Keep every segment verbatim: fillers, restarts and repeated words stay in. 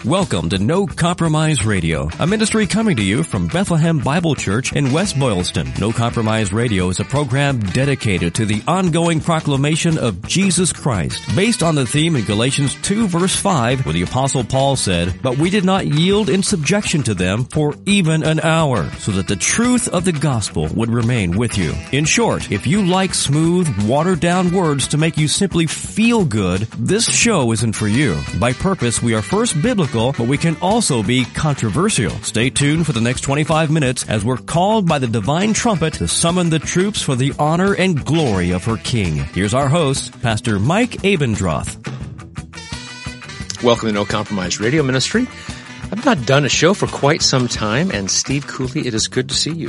Welcome to No Compromise Radio, a ministry coming to you from Bethlehem Bible Church in West Boylston. No Compromise Radio is a program dedicated to the ongoing proclamation of Jesus Christ, based on the theme in Galatians two verse five, where the Apostle Paul said, "But we did not yield in subjection to them for even an hour, so that the truth of the gospel would remain with you." In short, if you like smooth, watered-down words to make you simply feel good, this show isn't for you. By purpose, we are first biblical, but we can also be controversial. Stay tuned for the next twenty-five minutes as we're called by the divine trumpet to summon the troops for the honor and glory of her King. Here's our host, Pastor Mike Abendroth. Welcome to No Compromise Radio Ministry. I've not done a show for quite some time, and Steve Cooley, it is good to see you.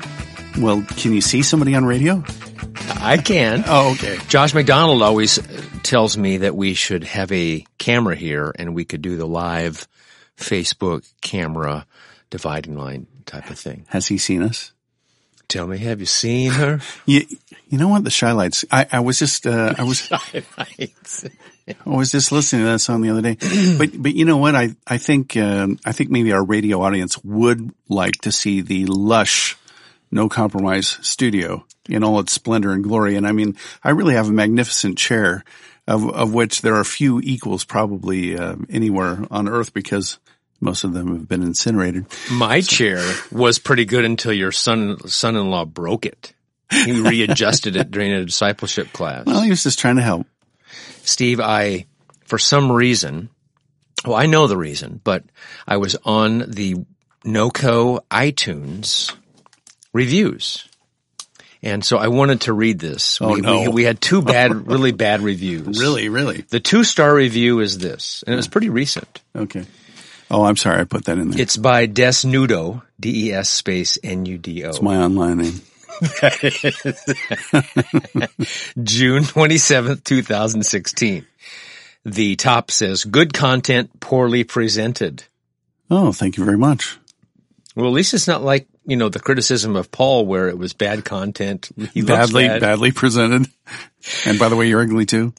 Well, can you see somebody on radio? I can. Oh, okay. Josh McDonald always tells me that we should have a camera here and we could do the live Facebook camera dividing line type of thing. Has he seen us? Tell me, have you seen her? you, you know what? The Shy Lights. I, I was just, uh, I was, Shy Lights. I was just listening to that song the other day. But, but you know what? I, I think, um, I think maybe our radio audience would like to see the lush No Compromise studio in all its splendor and glory. And I mean, I really have a magnificent chair of, of which there are few equals probably, uh, anywhere on earth because most of them have been incinerated. My chair was pretty good until your son, son-in-law broke it. He readjusted it during a discipleship class. Well, he was just trying to help. Steve, I, for some reason, well, I know the reason, but I was on the NoCo iTunes reviews. And so I wanted to read this. Oh, we, no. we, we had two bad, really bad reviews. Really, really? The two-star review is this, and it was pretty recent. Okay. Oh, I'm sorry. I put that in there. It's by Desnudo, D E S space N U D O. It's my online name. June twenty-seventh, twenty sixteen. The top says, good content, poorly presented. Oh, thank you very much. Well, at least it's not like, you know, the criticism of Paul where it was bad content. He badly, bad. badly presented. And by the way, you're ugly too.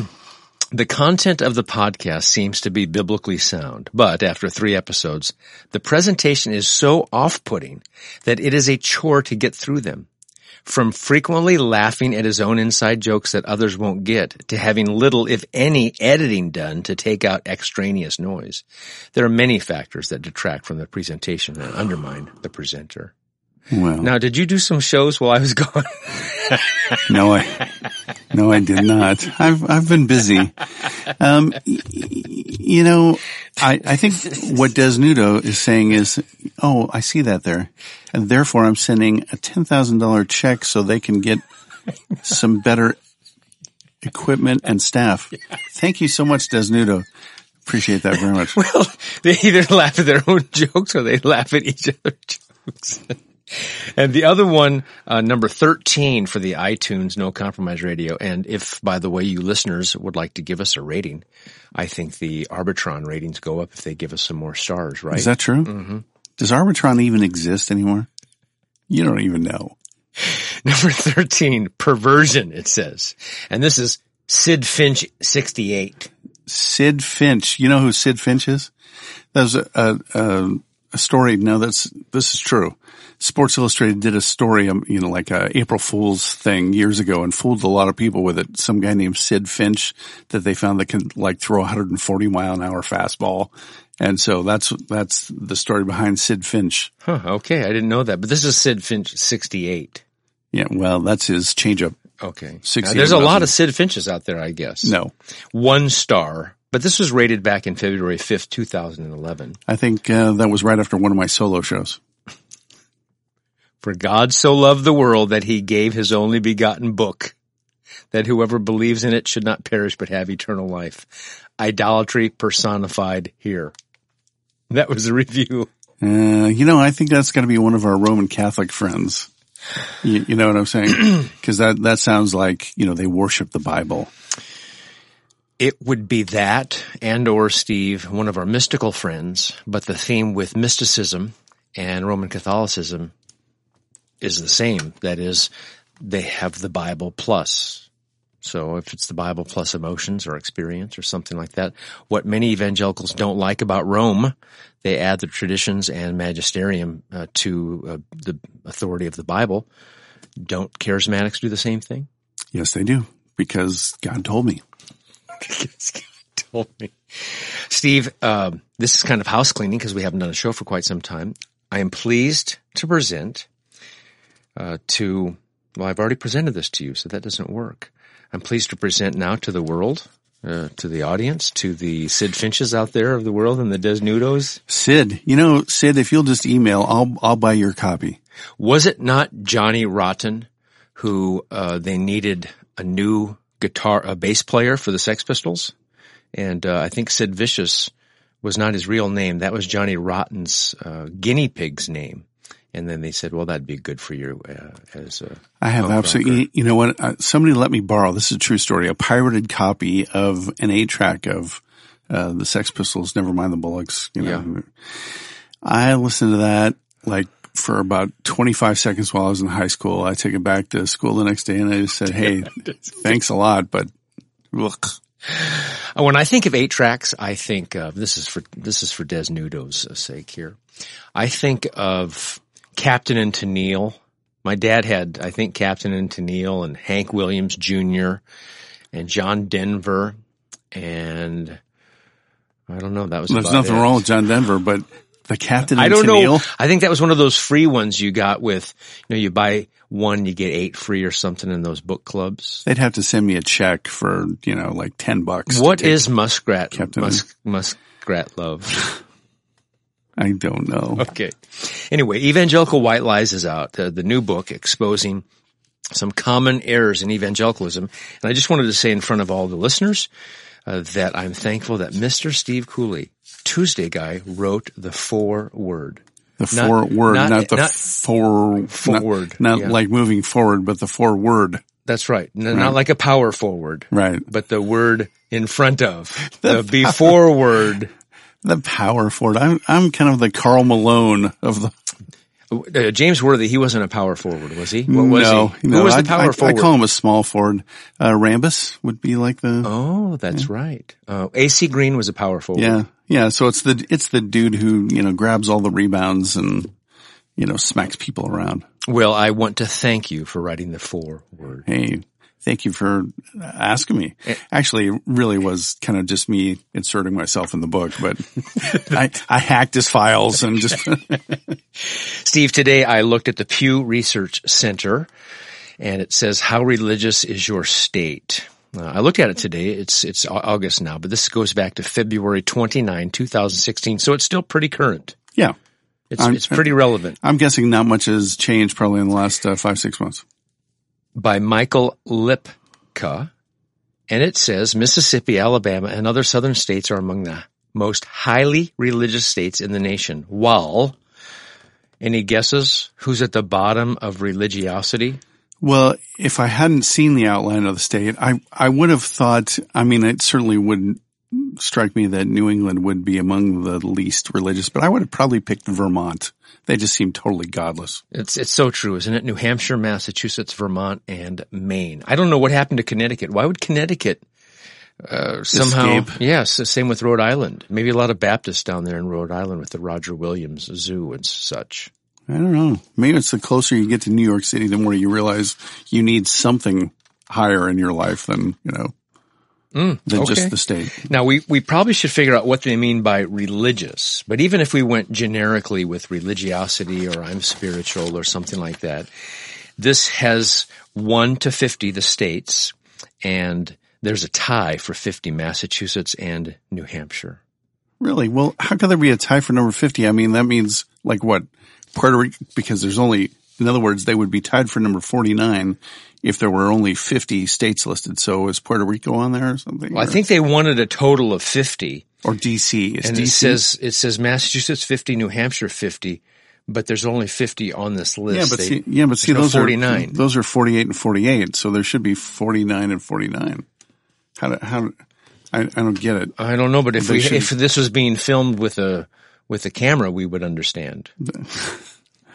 The content of the podcast seems to be biblically sound, but after three episodes, the presentation is so off-putting that it is a chore to get through them. From frequently laughing at his own inside jokes that others won't get, to having little, if any, editing done to take out extraneous noise. There are many factors that detract from the presentation and undermine the presenter. Well, now, did you do some shows while I was gone? no, I, no, I did not. I've, I've been busy. Um, y- you know, I, I think what Desnudo is saying is, oh, I see that there. And therefore I'm sending a ten thousand dollars check so they can get some better equipment and staff. Thank you so much, Desnudo. Appreciate that very much. Well, they either laugh at their own jokes or they laugh at each other's jokes. And the other one, uh, number thirteen for the iTunes No Compromise Radio. And if, by the way, you listeners would like to give us a rating, I think the Arbitron ratings go up if they give us some more stars, right? Is that true? Mm-hmm. Does Arbitron even exist anymore? You don't even know. Number thirteen, perversion, it says. And this is Sid Finch sixty-eight. Sid Finch. You know who Sid Finch is? That was a, a, a, a story. No, that's, this is true. Sports Illustrated did a story, um, you know, like a April Fool's thing years ago and fooled a lot of people with it. Some guy named Sid Finch that they found that can like throw a one hundred forty mile an hour fastball. And so that's, that's the story behind Sid Finch. Huh, okay. I didn't know that, but this is Sid Finch sixty-eight. Yeah. Well, that's his changeup. Okay. Now, there's a lot of Sid Finches out there, I guess. No. One star. But this was rated back in February fifth, two thousand eleven. I think, uh, that was right after one of my solo shows. For God so loved the world that he gave his only begotten book, that whoever believes in it should not perish but have eternal life. Idolatry personified here. That was a review. Uh, you know, I think that's got to be one of our Roman Catholic friends. You, you know what I'm saying? Because that, that sounds like, you know, they worship the Bible. It would be that and or Steve, one of our mystical friends, but the theme with mysticism and Roman Catholicism is the same. That is, they have the Bible plus. So if it's the Bible plus emotions or experience or something like that, what many evangelicals don't like about Rome, they add the traditions and magisterium uh, to uh, the authority of the Bible. Don't charismatics do the same thing? Yes, they do, because God told me. Because God told me. Steve, uh, this is kind of house cleaning because we haven't done a show for quite some time. I am pleased to present uh, to, well, I've already presented this to you, so that doesn't work. I'm pleased to present now to the world, uh, to the audience, to the Sid Finches out there of the world and the Desnudos. Sid, you know, Sid, if you'll just email, I'll I'll buy your copy. Was it not Johnny Rotten who uh, they needed a new guitar, a bass player for the Sex Pistols? And uh, I think Sid Vicious was not his real name. That was Johnny Rotten's uh, guinea pig's name. And then they said, well, that'd be good for you uh, as a I have absolutely, you know what, uh, somebody let me borrow, this is a true story, a pirated copy of an eight-track of uh, the Sex Pistols, Never Mind the Bullocks. You know, Yeah. I listened to that like for about twenty-five seconds while I was in high school. I took it back to school the next day and I just said, hey, thanks a lot, but look. When I think of eight tracks, I think of, this is for, this is for Desnudo's sake here. I think of Captain and Tennille. My dad had, I think, Captain and Tennille and Hank Williams Junior and John Denver, and I don't know. That was There's about nothing it. wrong with John Denver, but the Captain and I don't Tennille. know. I think that was one of those free ones you got with, you know, you buy one, you get eight free or something in those book clubs. They'd have to send me a check for, you know, like ten bucks. What is Muskrat, Captain Musk, Muskrat Love? I don't know. Okay. Anyway, Evangelical White Lies is out, uh, the new book exposing some common errors in evangelicalism. And I just wanted to say in front of all the listeners uh, that I'm thankful that Mister Steve Cooley, Tuesday guy, wrote the foreword. The Not- forward, not, not- the not- for, Forward, Not, not yeah. like moving forward, but the forward. That's right. N- Right. Not like a power forward, Right. but the word in front of, the before word. The power forward. I'm, I'm kind of the Carl Malone of the. Uh, James Worthy, he wasn't a power forward, was he? What was no, he? no. Who was I, the power I, forward? I call him a small forward. Uh, Rambus would be like the. Oh, that's right. Uh, A C Green was a power forward. Yeah. Yeah. So it's the, it's the dude who, you know, grabs all the rebounds and, you know, smacks people around. Well, I want to thank you for writing the foreword. Hey, thank you for asking me. Actually, it really was kind of just me inserting myself in the book, but I, I hacked his files and just. Steve, today I looked at the Pew Research Center, and it says, how religious is your state? Uh, I looked at it today. It's it's August now, but this goes back to February twenty-ninth, twenty sixteen, so it's still pretty current. Yeah. It's I'm- it's pretty relevant. I'm guessing not much has changed probably in the last uh, five, six months. By Michael Lipka, and it says Mississippi, Alabama, and other southern states are among the most highly religious states in the nation. While, any guesses who's at the bottom of religiosity? Well, if I hadn't seen the outline of the state, I, I would have thought, I mean, it certainly wouldn't strike me that New England would be among the least religious, but I would have probably picked Vermont. They just seem totally godless. It's it's so true, isn't it? New Hampshire, Massachusetts, Vermont, and Maine. I don't know what happened to Connecticut. Why would Connecticut uh, somehow? Escape. Yes, the same with Rhode Island. Maybe a lot of Baptists down there in Rhode Island with the Roger Williams Zoo and such. I don't know. Maybe it's the closer you get to New York City, the more you realize you need something higher in your life than, you know, Mm, than okay. just the state. Now, we, we probably should figure out what they mean by religious. But even if we went generically with religiosity or I'm spiritual or something like that, this has one to fifty, the states, and there's a tie for fifty, Massachusetts and New Hampshire. Really? Well, how could there be a tie for number fifty? I mean, that means like what? Puerto Rico, because there's only, in other words, they would be tied for number forty-nine if there were only fifty states listed. So is Puerto Rico on there or something? Well, I Or- think they wanted a total of fifty. Or D C. Is And D C? it says, it says Massachusetts fifty, New Hampshire fifty, but there's only fifty on this list. yeah, but They- see, yeah, but see, there's those no are, forty-nine. those are forty-eight and forty-eight. So there should be forty-nine and forty-nine. How do, how, do- I, I don't get it. I don't know, but if They we, should- if this was being filmed with a, with a camera, we would understand.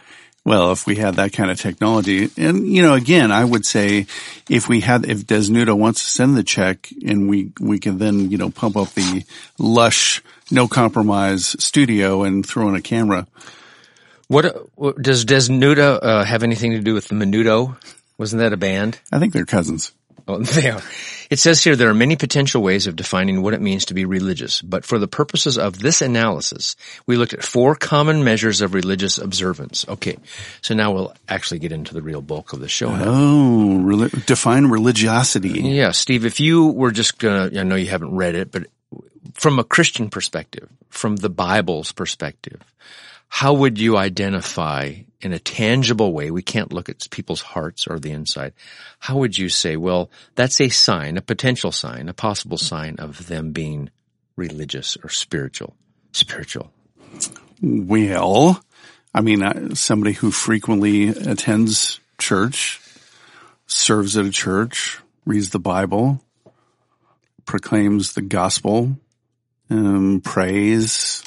Well, if we had that kind of technology, and you know, again, I would say if we had, if Desnudo wants to send the check and we, we can then, you know, pump up the lush, no compromise studio and throw in a camera. What, what does Desnudo, uh, have anything to do with the Menudo? Wasn't that a band? I think they're cousins. Oh, they are. It says here there are many potential ways of defining what it means to be religious, but for the purposes of this analysis, we looked at four common measures of religious observance. Okay, so now we'll actually get into the real bulk of the show. Oh, re- define religiosity. Yeah, Steve, if you were just gonna, I know you haven't read it, but from a Christian perspective, from the Bible's perspective, how would you identify in a tangible way, we can't look at people's hearts or the inside, how would you say, well, that's a sign, a potential sign, a possible sign of them being religious or spiritual? Spiritual. Well, I mean, uh, somebody who frequently attends church, serves at a church, reads the Bible, proclaims the gospel, um, prays,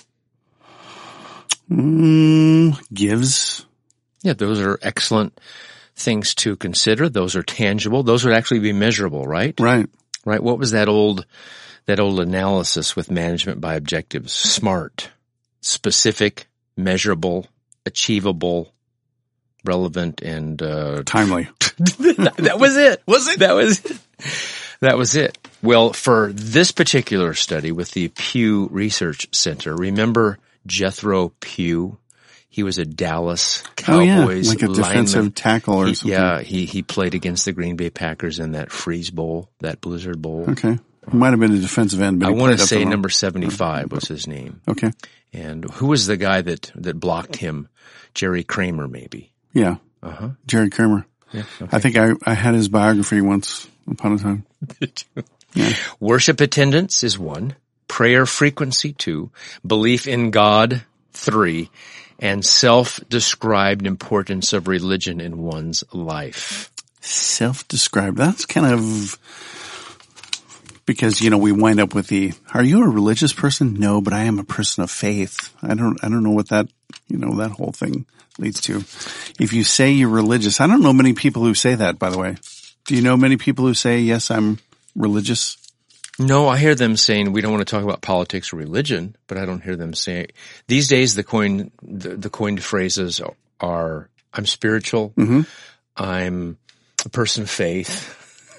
mm, gives. Yeah, those are excellent things to consider. Those are tangible. Those would actually be measurable, right? Right. Right. What was that old, that old analysis with management by objectives? SMART. Specific, measurable, achievable, relevant, and, uh, timely. That was it. Was it? That was it. That was it. Well, for this particular study with the Pew Research Center, remember Jethro Pugh? He was a Dallas Cowboys oh, yeah. like a defensive lineman. tackle or he, something. Yeah, he he played against the Green Bay Packers in that Freeze Bowl, that Blizzard Bowl. Okay. He might have been a defensive end, but I he want to played say up number seventy-five was his name. Okay. And who was the guy that, that blocked him? Jerry Kramer, maybe. Yeah. Uh-huh. Jerry Kramer. Yeah. Okay. I think I, I had his biography once upon a time. Yeah. Worship attendance is one. Prayer frequency, two. Belief in God, three. And self-described importance of religion in one's life. Self-described. That's kind of because, you know, we wind up with the, are you a religious person? No, but I am a person of faith. I don't, I don't know what that, you know, that whole thing leads to. If you say you're religious, I don't know many people who say that, by the way. Do you know many people who say, yes, I'm religious? No, I hear them saying we don't want to talk about politics or religion, but I don't hear them saying these days. The coined the, the coined phrases are: "I'm spiritual," mm-hmm. "I'm a person of faith,"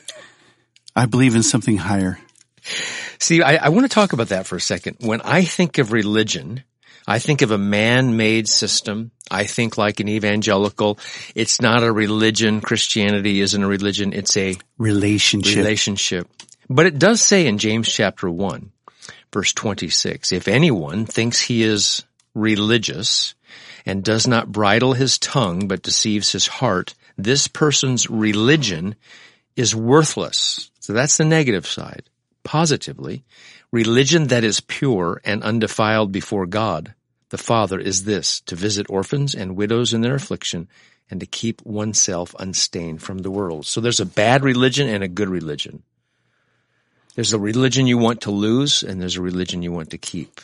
"I believe in something higher." See, I, I want to talk about that for a second. When I think of religion, I think of a man-made system. I think like an evangelical. It's not a religion. Christianity isn't a religion. It's a relationship. Relationship. But it does say in James chapter one, verse twenty-six, if anyone thinks he is religious and does not bridle his tongue but deceives his heart, this person's religion is worthless. So that's the negative side. Positively, religion that is pure and undefiled before God, the Father, is this: to visit orphans and widows in their affliction and to keep oneself unstained from the world. So there's a bad religion and a good religion. There's a religion you want to lose, and there's a religion you want to keep.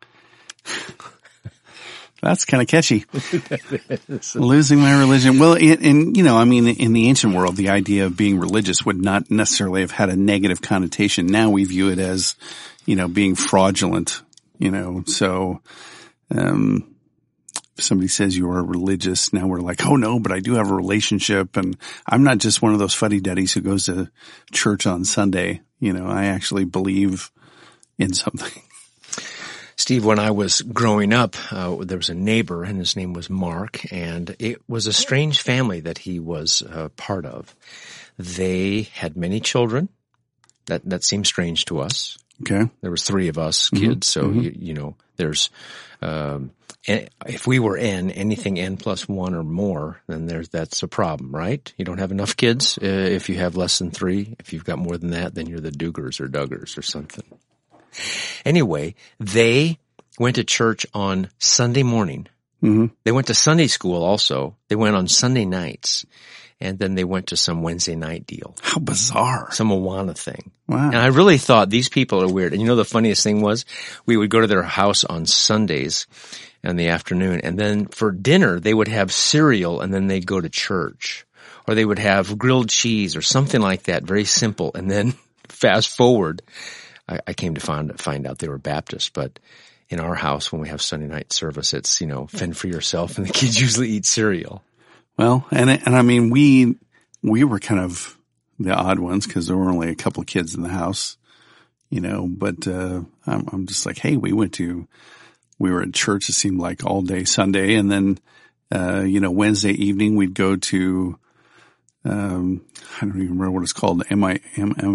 That's kind of catchy. Losing my religion. Well, and, and, you know, I mean, in the ancient world, the idea of being religious would not necessarily have had a negative connotation. Now we view it as, you know, being fraudulent, you know, so, um, if somebody says you are religious, now we're like, oh no, but I do have a relationship, and I'm not just one of those fuddy-duddies who goes to church on Sunday. You know, I actually believe in something. Steve, when I was growing up, uh, there was a neighbor, and his name was Mark, and it was a strange family that he was uh, part of. They had many children. That that seemed strange to us. Okay. There was three of us kids, mm-hmm. so, mm-hmm. You, you know, there's, um, if we were N, anything N plus one or more, then there's, that's a problem, right? You don't have enough kids. Uh, if you have less than three, if you've got more than that, then you're the Dugars or Duggars or something. Anyway, they went to church on Sunday morning. Mm-hmm. They went to Sunday school also. They went on Sunday nights. And then they went to some Wednesday night deal. How bizarre. Some Awana thing. Wow. And I really thought these people are weird. And you know the funniest thing was we would go to their house on Sundays in the afternoon. And then for dinner, they would have cereal and then they'd go to church. Or they would have grilled cheese or something like that, very simple. And then fast forward, I, I came to find, find out they were Baptist. But in our house, when we have Sunday night service, it's, you know, fend for yourself, and the kids usually eat cereal. Well, and and I mean, we we were kind of the odd ones because there were only a couple of kids in the house, you know. But uh, I'm, I'm just like, hey, we went to we were at church. It seemed like all day Sunday, and then uh, you know Wednesday evening we'd go to um, I don't even remember what it's called, M I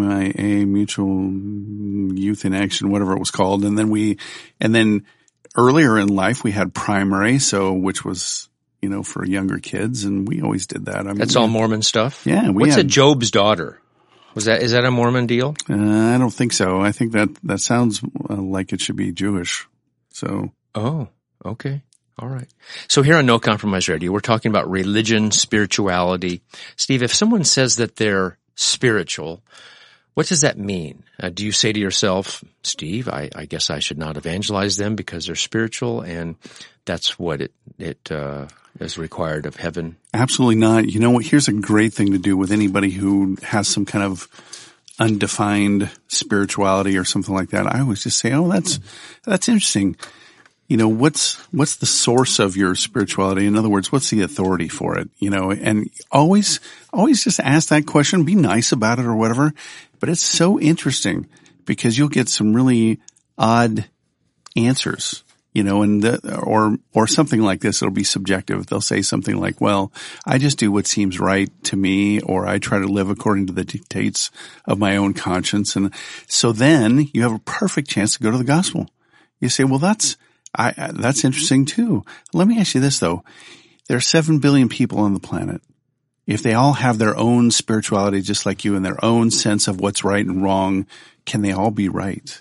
A Mutual Youth in Action, whatever it was called, and then we and then earlier in life we had primary, so which was, you know, for younger kids, and we always did that. I mean, that's all Mormon stuff? Yeah. We What's had, a Job's daughter? Was that, is that a Mormon deal? Uh, I don't think so. I think that, that sounds uh, like it should be Jewish. So. Oh, okay. All right. So here on No Compromise Radio, we're talking about religion, spirituality. Steve, if someone says that they're spiritual, what does that mean? Uh, do you say to yourself, Steve, I, I guess I should not evangelize them because they're spiritual, and that's what it, it, uh, is required of heaven? Absolutely not. You know what? Here's a great thing to do with anybody who has some kind of undefined spirituality or something like that. I always just say, oh, that's, that's interesting. You know, what's, what's the source of your spirituality? In other words, what's the authority for it? You know, and always, always just ask that question, be nice about it or whatever. But it's so interesting because you'll get some really odd answers, you know, and the, or, or something like this. It'll be subjective. They'll say something like, well, I just do what seems right to me, or I try to live according to the dictates of my own conscience. And so then you have a perfect chance to go to the gospel. You say, well, that's, I, that's interesting too. Let me ask you this though. There are seven billion people on the planet. If they all have their own spirituality just like you and their own sense of what's right and wrong, can they all be right?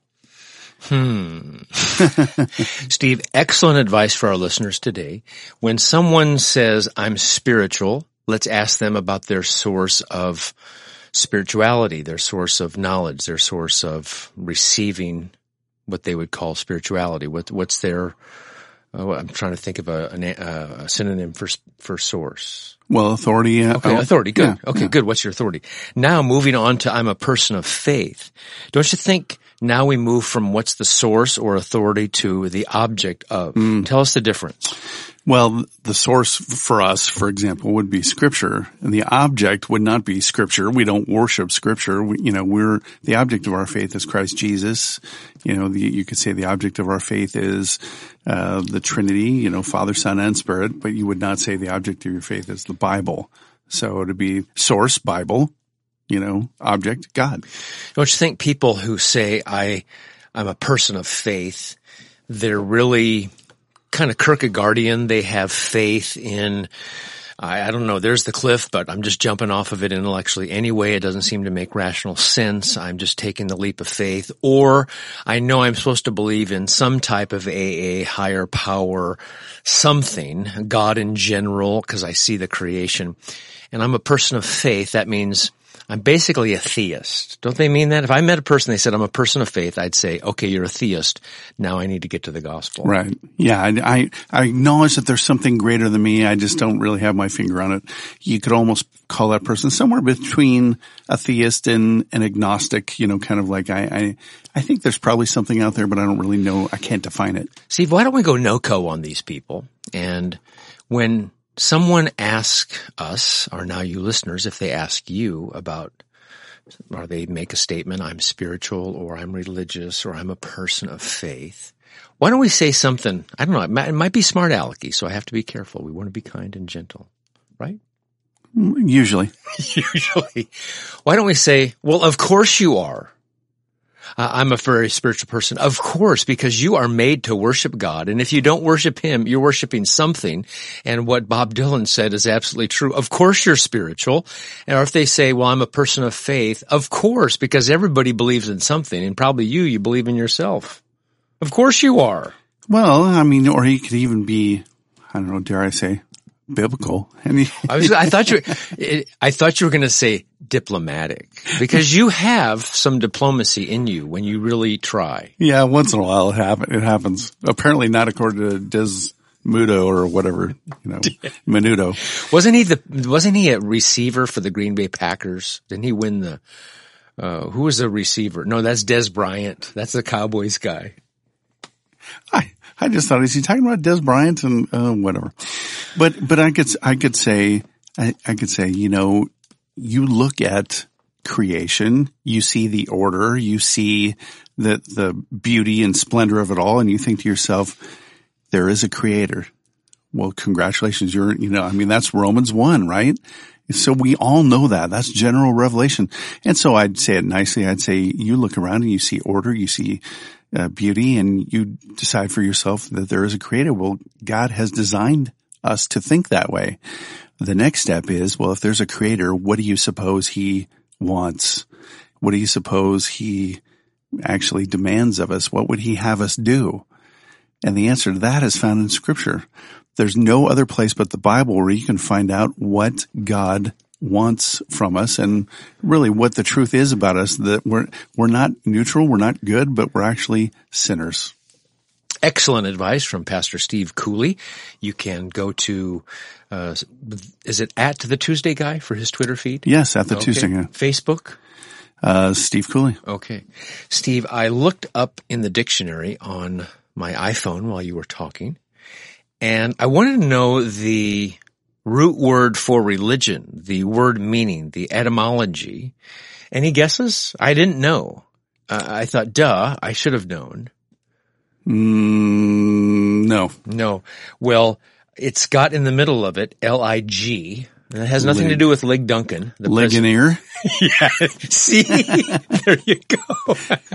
Hmm. Steve, excellent advice for our listeners today. When someone says, I'm spiritual, let's ask them about their source of spirituality, their source of knowledge, their source of receiving what they would call spirituality. What, what's their, uh, I'm trying to think of a, a, a synonym for, for source. Well, authority. Uh, okay, authority. Good. Yeah, okay, yeah. Good. What's your authority? Now moving on to I'm a person of faith. Don't you think now we move from what's the source or authority to the object of? Mm. Tell us the difference. Well, the source for us, for example, would be Scripture, and the object would not be Scripture. We don't worship Scripture. We, you know, we're, the object of our faith is Christ Jesus. You know, the, you could say the object of our faith is, uh, the Trinity, you know, Father, Son, and Spirit, but you would not say the object of your faith is the Bible. So to be source, Bible, you know, object, God. Don't you think people who say, I, I'm a person of faith, they're really kind of Kierkegaardian? They have faith in, I, I don't know, there's the cliff, but I'm just jumping off of it intellectually anyway. It doesn't seem to make rational sense. I'm just taking the leap of faith. Or I know I'm supposed to believe in some type of A A, higher power, something, God in general, because I see the creation. And I'm a person of faith. That means I'm basically a theist. Don't they mean that? If I met a person, they said, I'm a person of faith, I'd say, okay, you're a theist. Now I need to get to the gospel. Right. Yeah. I, I, I acknowledge that there's something greater than me. I just don't really have my finger on it. You could almost call that person somewhere between a theist and an agnostic, you know, kind of like I, I, I think there's probably something out there, but I don't really know. I can't define it. Steve, why don't we go no-co on these people? And when someone asks us, or now you listeners, if they ask you about, or they make a statement, I'm spiritual, or I'm religious, or I'm a person of faith, why don't we say something, I don't know, it might, it might be smart alecky, so I have to be careful. We want to be kind and gentle, right? Usually. Usually. Why don't we say, well, of course you are. Uh, I'm a very spiritual person. Of course, because you are made to worship God. And if you don't worship Him, you're worshiping something. And what Bob Dylan said is absolutely true. Of course you're spiritual. Or if they say, well, I'm a person of faith, of course, because everybody believes in something. And probably you, you believe in yourself. Of course you are. Well, I mean, or he could even be, I don't know, dare I say, biblical. I mean, I was, I thought you, I thought you were going to say diplomatic, because you have some diplomacy in you when you really try. Yeah, once in a while it happen, it happens. Apparently not according to Des Mudo or whatever, you know, Menudo. Wasn't he the, wasn't he a receiver for the Green Bay Packers? Didn't he win the, uh, who was the receiver? No, that's Des Bryant. That's the Cowboys guy. I, I just thought, is he talking about Des Bryant and, uh, whatever. But, but I could, I could say, I, I could say, you know, you look at creation, you see the order, you see the, the beauty and splendor of it all, and you think to yourself, there is a creator. Well, congratulations. You're, you know, I mean, that's Romans one, right? So we all know that. That's general revelation. And so I'd say it nicely. I'd say you look around and you see order, you see uh, beauty, and you decide for yourself that there is a creator. Well, God has designed us to think that way. The next step is, well, if there's a creator, what do you suppose he wants? What do you suppose he actually demands of us? What would he have us do? And the answer to that is found in Scripture. There's no other place but the Bible where you can find out what God wants from us and really what the truth is about us, that we're, we're not neutral, we're not good, but we're actually sinners. Excellent advice from Pastor Steve Cooley. You can go to, uh, is it at the Tuesday Guy for his Twitter feed? Yes, at the okay. Tuesday Guy. Facebook? Uh, Steve Cooley. Okay. Steve, I looked up in the dictionary on my iPhone while you were talking, and I wanted to know the root word for religion, the word meaning, the etymology. Any guesses? I didn't know. Uh, I thought, duh, I should have known. Mm, no. No. Well, it's got in the middle of it, L I G. And it has nothing Lig- to do with Lig Duncan. The Ligonier. Yeah. See? There you go.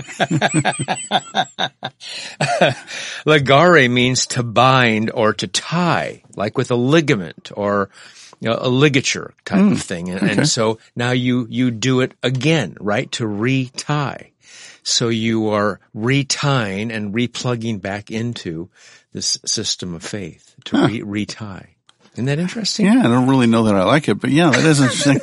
Ligare means to bind or to tie, like with a ligament or, you know, a ligature type mm, of thing. And, okay. and so now you, you do it again, right? To retie. So you are retying and replugging back into this system of faith to huh. re- retie. Isn't that interesting? Yeah, I don't really know that I like it, but yeah, that is interesting.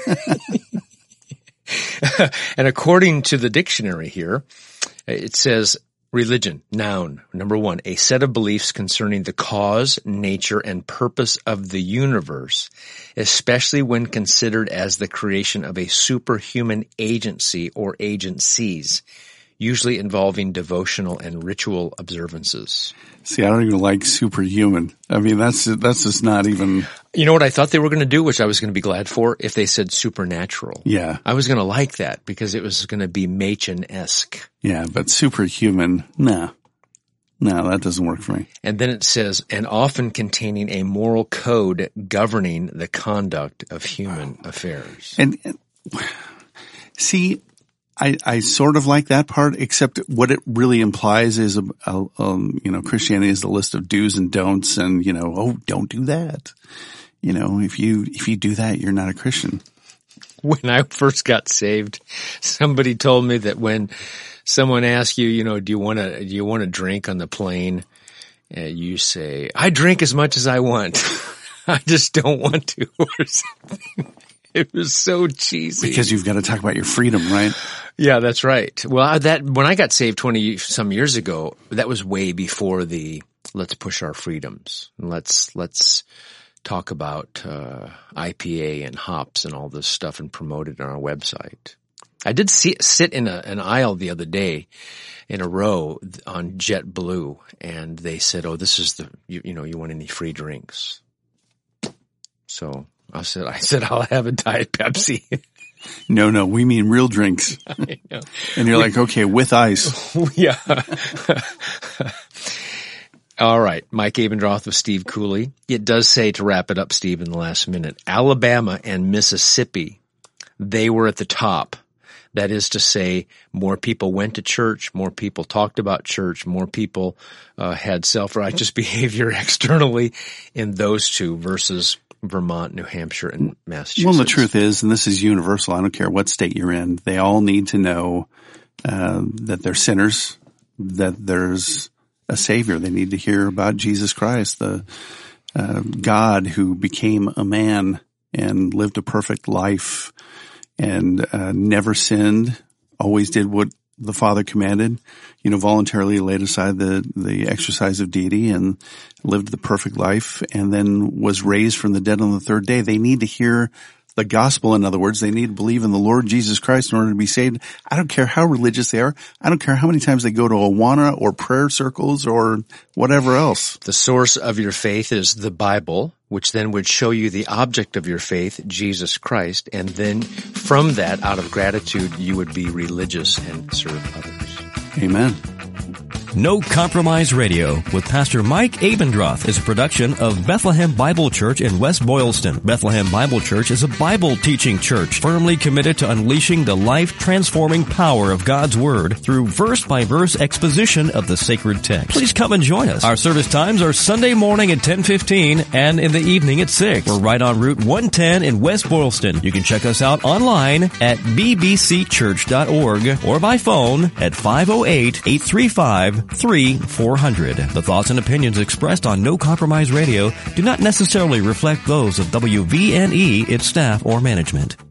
And according to the dictionary here, it says religion, noun, number one, a set of beliefs concerning the cause, nature, and purpose of the universe, especially when considered as the creation of a superhuman agency or agencies, usually involving devotional and ritual observances. See, I don't even like superhuman. I mean, that's that's just not even... You know what I thought they were going to do, which I was going to be glad for, if they said supernatural. Yeah. I was going to like that because it was going to be Machen-esque. Yeah, but superhuman, nah. No, that doesn't work for me. And then it says, and often containing a moral code governing the conduct of human affairs. And, and see... I, I sort of like that part, except what it really implies is, a, a, um, you know, Christianity is the list of do's and don'ts, and you know, oh, don't do that. You know, if you if you do that, you're not a Christian. When I first got saved, somebody told me that when someone asks you, you know, do you want to do you want to drink on the plane? Uh, you say, I drink as much as I want. I just don't want to, or something. It was so cheesy. Because you've got to talk about your freedom, right? Yeah, that's right. Well, that, when I got saved twenty some years ago, that was way before the, let's push our freedoms. Let's, let's talk about, uh, I P A and hops and all this stuff and promote it on our website. I did see, sit in a, an aisle the other day in a row on JetBlue, and they said, oh, this is the, you, you know, you want any free drinks? So, I said, I said, I'll have a Diet Pepsi. No, no, we mean real drinks. I know. And you're we, like, okay, with ice. Yeah. All right. Mike Abendroth with Steve Cooley. It does say, to wrap it up, Steve, in the last minute, Alabama and Mississippi, they were at the top. That is to say, more people went to church, more people talked about church, more people uh, had self-righteous behavior externally in those two versus Vermont, New Hampshire, and Massachusetts. Well, the truth is, and this is universal, I don't care what state you're in, they all need to know uh, that they're sinners, that there's a Savior. They need to hear about Jesus Christ, the uh, God who became a man and lived a perfect life and uh, never sinned, always did what the Father commanded, you know, voluntarily laid aside the, the exercise of deity and lived the perfect life and then was raised from the dead on the third day. They need to hear the gospel. In other words, they need to believe in the Lord Jesus Christ in order to be saved. I don't care how religious they are. I don't care how many times they go to Awana or prayer circles or whatever else. The source of your faith is the Bible, which then would show you the object of your faith, Jesus Christ. And then from that, out of gratitude, you would be religious and serve others. Amen. No Compromise Radio with Pastor Mike Abendroth is a production of Bethlehem Bible Church in West Boylston. Bethlehem Bible Church is a Bible teaching church firmly committed to unleashing the life-transforming power of God's Word through verse-by-verse exposition of the sacred text. Please come and join us. Our service times are Sunday morning at ten fifteen and in the evening at six. We're right on Route one ten in West Boylston. You can check us out online at b b c church dot org or by phone at five oh eight, eight three five, three four hundred. The thoughts and opinions expressed on No Compromise Radio do not necessarily reflect those of W V N E, its staff, or management.